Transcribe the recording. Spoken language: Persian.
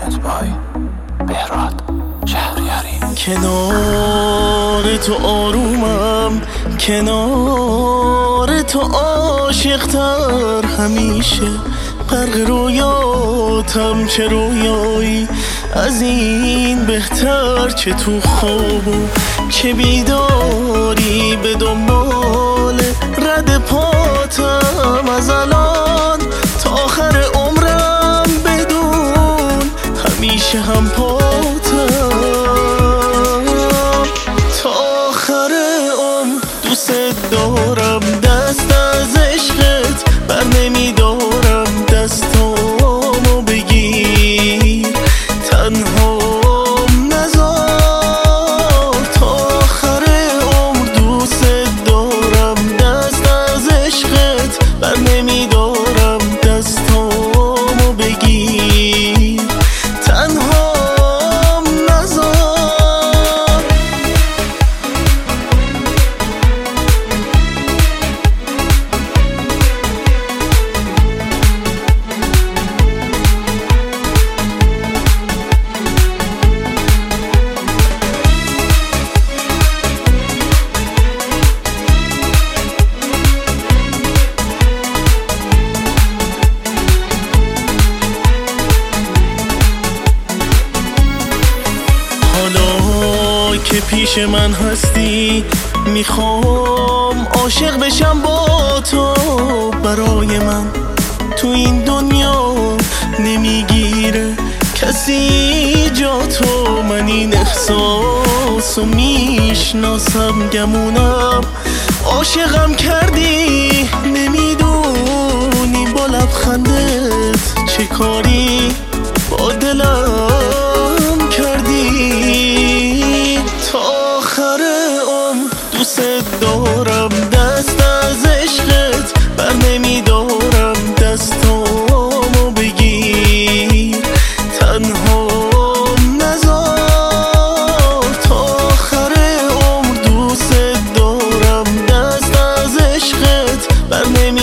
کنار تو آرومم، کنار تو عاشق‌تر، همیشه غرق رویاتم. چه رویایی از این بهتر، چه تو خواب و چه بیداری به دنبال رد پاتم. از الان تا آخر عمرم بدون همیشه هم پاتم. تا آخر عمر دوست دارم، دست از عشقت بر نمیدارم. دستامو بگیر تنهام نذار. تا آخر عمر دوست دارم، دست از عشقت بر نمیدارم. دستامو بگیر تنهام نذار. حالا که پیش من هستی میخوام عاشق بشم با تو. برای من تو این دنیا نمیگیره کسی جا تو. من این احساسو میشناسم، گمونم عاشقم کردی. نمیدونی با لبخندت چه کاری با دلم کردی. تا آخر عمر دوست دارم، دست از عشقت بر نمیدارم. دستامو بگیر تنهام نذار. تا آخر عمر دوست دارم، دست از عشقت بر نمیدارم.